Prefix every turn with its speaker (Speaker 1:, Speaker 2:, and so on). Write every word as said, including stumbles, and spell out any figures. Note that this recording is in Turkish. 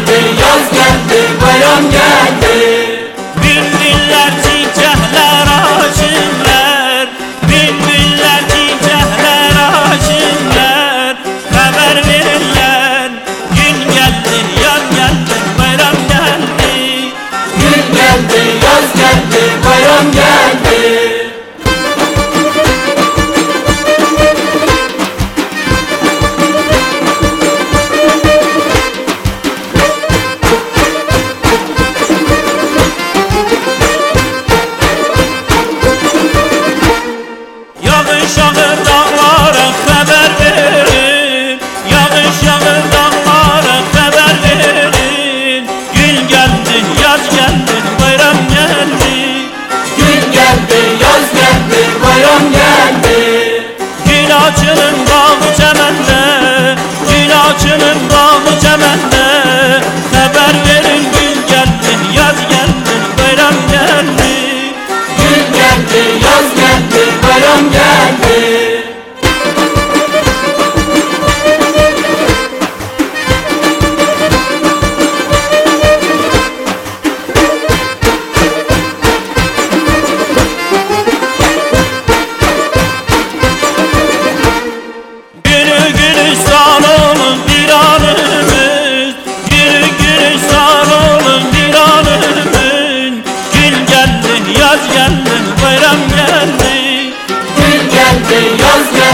Speaker 1: geldi, yaz geldi, bayram geldi.
Speaker 2: Bülbüller çiçekler açınlar, bülbüller çiçekler açınlar. Haber verirler, gün geldi, yaz geldi, bayram geldi.
Speaker 1: Gün geldi, yaz geldi, bayram geldi.
Speaker 2: Yağış yağır dağlara haber verin, yağış yağır dağlara haber verin. Gün geldi, yaz geldi, bayram geldi.
Speaker 1: Gün geldi, yaz geldi, bayram geldi.
Speaker 2: Gül açılın bağlı çemende, gül açılın bağlı çemende. Haber verin, gün geldi, yaz geldi, bayram geldi.
Speaker 1: Gün geldi, yaz geldi, bayram geldi.
Speaker 2: Gülü gülü sağ olun bir anımız, gülü gülü sağ olun bir anımız. Gün geldi, yaz geldi, bayram geldi.
Speaker 1: Gün geldi, yaz geldi.